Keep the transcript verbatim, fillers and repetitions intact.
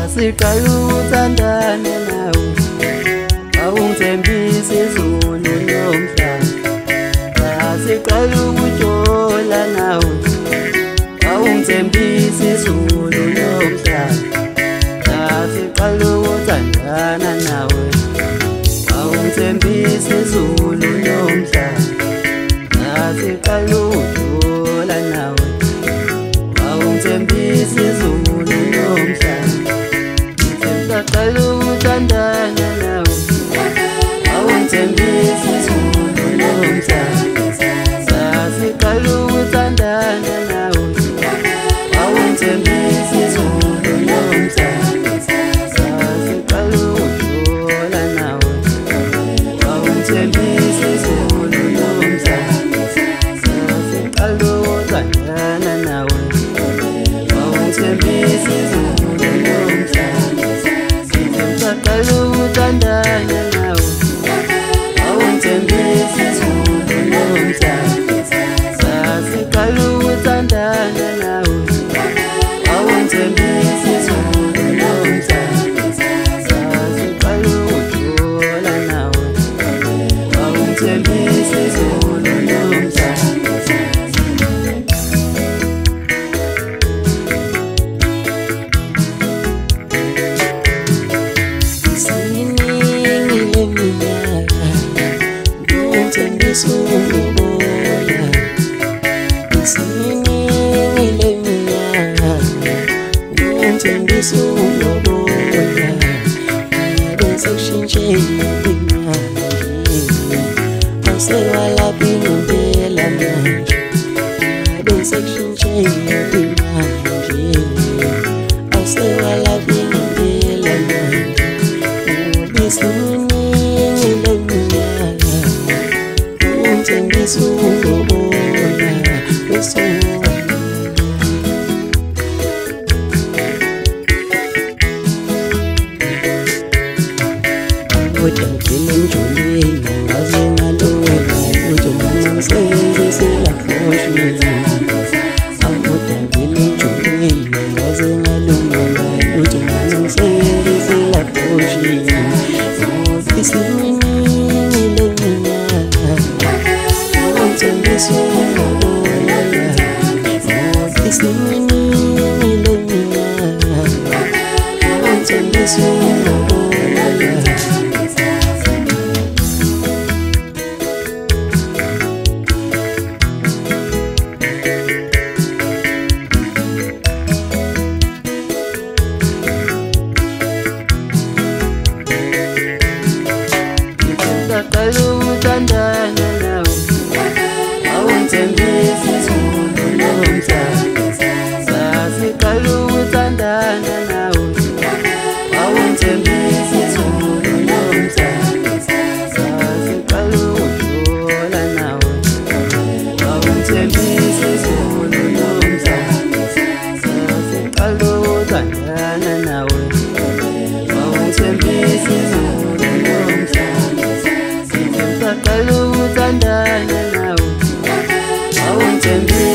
Siqala ukuthandana nawe, awungithembise izulu nomhlaba. Siqala ukujola nawe, awungithembise izulu nomhlaba. Siqala ukuthandana nawe, awungithembise izulu nomhlaba. Siqala ukujola nawe, awungithembise izulu nomhlaba. Siqala ukuthandana nawe, awungithembise izulu nomhlaba. Siqala ukuthandana nawe, awungithembise izulu nomhlaba. Siqala ukujola nawe, awungithembise izulu nomhlaba. Siqala ukuthandana nawe, awungithembise izulu nomhlaba. Siqala ukuthandana nawe, awungithembise izulu nomhlaba. Siqala ukuthandana nawe, awungithembise izulu nomhlaba. Siqala ukujola nawe, awungithembise izulu nomhlaba. Siqala ukuthandana nawe, awungithembise